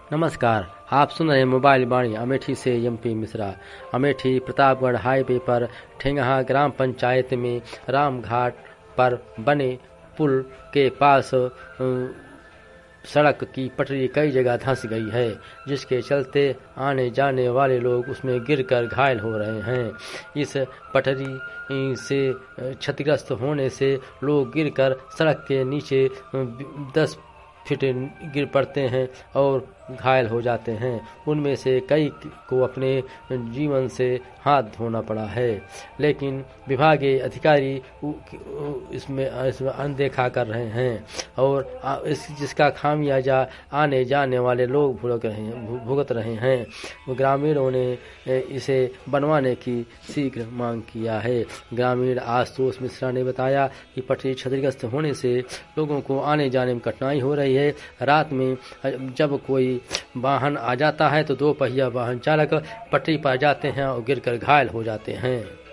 नमस्कार, आप सुन रहे हैं मोबाइल वाणी अमेठी से एमपी मिश्रा। अमेठी प्रतापगढ़ हाईवे पर ठेंगहा ग्राम पंचायत में रामघाट पर बने पुल के पास सड़क की पटरी कई जगह धंस गई है, जिसके चलते आने जाने वाले लोग उसमें गिरकर घायल हो रहे हैं। इस पटरी से क्षतिग्रस्त होने से लोग गिरकर सड़क के नीचे 10 फीट गिर पड़ते हैं और घायल हो जाते हैं। उनमें से कई को अपने जीवन से हाथ धोना पड़ा है, लेकिन विभागीय अधिकारी इसमें अनदेखा कर रहे हैं और जिसका खामियाजा आने जाने वाले लोग भुगत रहे हैं। ग्रामीणों ने इसे बनवाने की शीघ्र मांग किया है। ग्रामीण आशुतोष मिश्रा ने बताया कि पटरी क्षतिग्रस्त होने से लोगों को आने जाने में कठिनाई हो रही है। रात में जब कोई वाहन आ जाता है तो 2 पहिया वाहन चालक पटरी पर जाते हैं और गिरकर घायल हो जाते हैं।